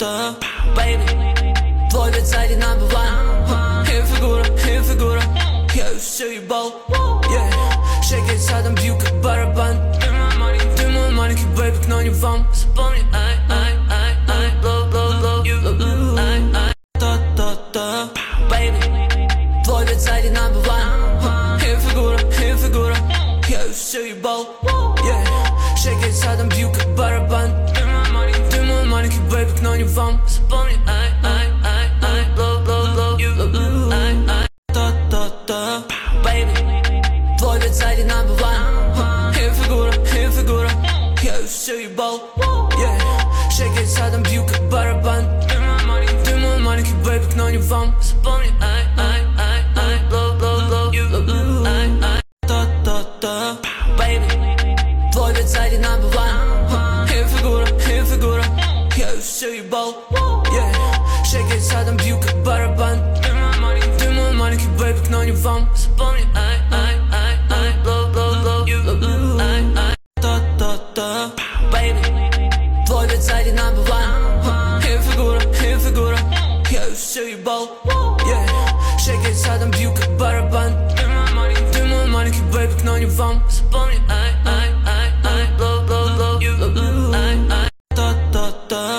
baby. Tvoj već sad je number one. Hin figura, ja ju se jebal. Yeah, shake it sad am biju kak baraban. Ty moj maniki baby, knonji vam. Zapomni, blow, you, baby. Tvoj već sad je number one. Hin figura, ja ju se jebal. Yeah, shake it sad am biju kak baraban. Ty moj maniki baby, knonji vam. Zapomni, blow, you, baby. Tvoj već sad je number one. Hin figura, ja ju se jebal. Yeah, shake it sad am biju kak baraban. Ty moj maniki baby, knonji vam. Zapomni, blow, you, baby. Tvoj već sad je number one. Hin figura, ja ju se jebal. Yeah, shake it sad am biju kak baraban. Ty moj maniki baby, knonji vam. Zapomni, blow, you, baby. Tvoj već sad je number one. Hin figura, ja ju se jebal. Yeah, shake it sad am biju kak baraban. Ty moj maniki baby, knonji vam.